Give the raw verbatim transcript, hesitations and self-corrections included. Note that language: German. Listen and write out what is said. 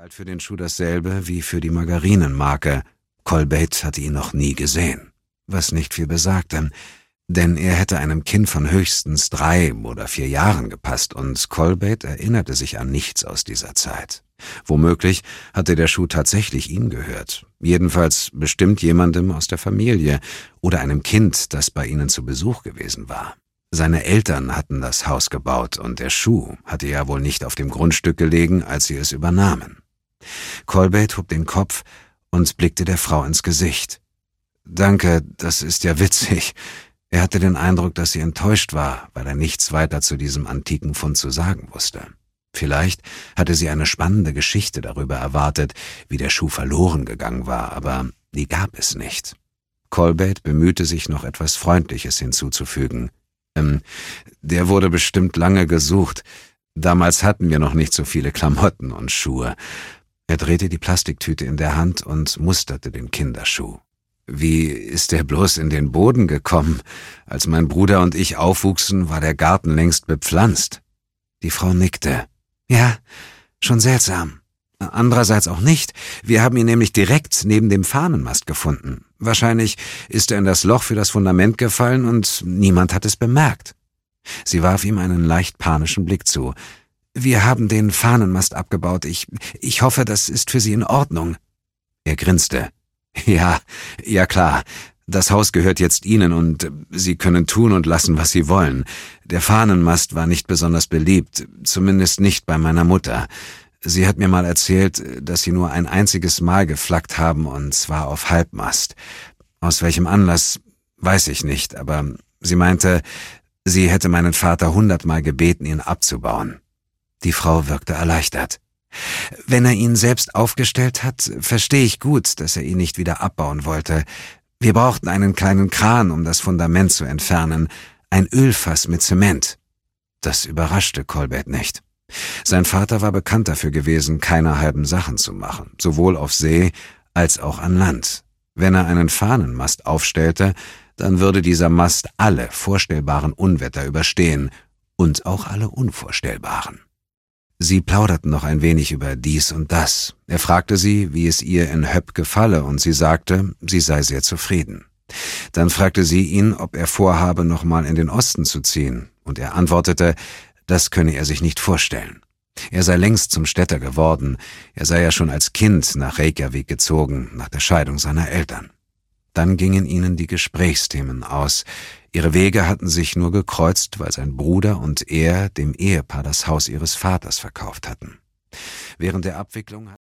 galt für den Schuh dasselbe wie für die Margarinenmarke. Colbates hatte ihn noch nie gesehen, was nicht viel besagte, denn er hätte einem Kind von höchstens drei oder vier Jahren gepasst und Colbates erinnerte sich an nichts aus dieser Zeit. Womöglich hatte der Schuh tatsächlich ihm gehört, jedenfalls bestimmt jemandem aus der Familie oder einem Kind, das bei ihnen zu Besuch gewesen war. Seine Eltern hatten das Haus gebaut und der Schuh hatte ja wohl nicht auf dem Grundstück gelegen, als sie es übernahmen. Colbates hob den Kopf und blickte der Frau ins Gesicht. »Danke, das ist ja witzig.« Er hatte den Eindruck, dass sie enttäuscht war, weil er nichts weiter zu diesem antiken Fund zu sagen wusste. Vielleicht hatte sie eine spannende Geschichte darüber erwartet, wie der Schuh verloren gegangen war, aber die gab es nicht. Colbates bemühte sich, noch etwas Freundliches hinzuzufügen. Ähm, der wurde bestimmt lange gesucht. Damals hatten wir noch nicht so viele Klamotten und Schuhe. Er drehte die Plastiktüte in der Hand und musterte den Kinderschuh. Wie ist er bloß in den Boden gekommen? Als mein Bruder und ich aufwuchsen, war der Garten längst bepflanzt. Die Frau nickte. Ja, schon seltsam. Andererseits auch nicht. Wir haben ihn nämlich direkt neben dem Fahnenmast gefunden. Wahrscheinlich ist er in das Loch für das Fundament gefallen und niemand hat es bemerkt. Sie warf ihm einen leicht panischen Blick zu. Wir haben den Fahnenmast abgebaut. Ich, ich hoffe, das ist für Sie in Ordnung. Er grinste. Ja, ja klar. Das Haus gehört jetzt Ihnen und Sie können tun und lassen, was Sie wollen. Der Fahnenmast war nicht besonders beliebt, zumindest nicht bei meiner Mutter. Sie hat mir mal erzählt, dass Sie nur ein einziges Mal geflaggt haben und zwar auf Halbmast. Aus welchem Anlass, weiß ich nicht, aber sie meinte, sie hätte meinen Vater hundertmal gebeten, ihn abzubauen. Die Frau wirkte erleichtert. Wenn er ihn selbst aufgestellt hat, verstehe ich gut, dass er ihn nicht wieder abbauen wollte. Wir brauchten einen kleinen Kran, um das Fundament zu entfernen, ein Ölfass mit Zement. Das überraschte Colbates nicht. Sein Vater war bekannt dafür gewesen, keine halben Sachen zu machen, sowohl auf See als auch an Land. Wenn er einen Fahnenmast aufstellte, dann würde dieser Mast alle vorstellbaren Unwetter überstehen und auch alle unvorstellbaren. Sie plauderten noch ein wenig über dies und das. Er fragte sie, wie es ihr in Höpp gefalle, und sie sagte, sie sei sehr zufrieden. Dann fragte sie ihn, ob er vorhabe, nochmal in den Osten zu ziehen, und er antwortete, das könne er sich nicht vorstellen. Er sei längst zum Städter geworden, er sei ja schon als Kind nach Reykjavik gezogen, nach der Scheidung seiner Eltern. Dann gingen ihnen die Gesprächsthemen aus. Ihre Wege hatten sich nur gekreuzt, weil sein Bruder und er dem Ehepaar das Haus ihres Vaters verkauft hatten. Während der Abwicklung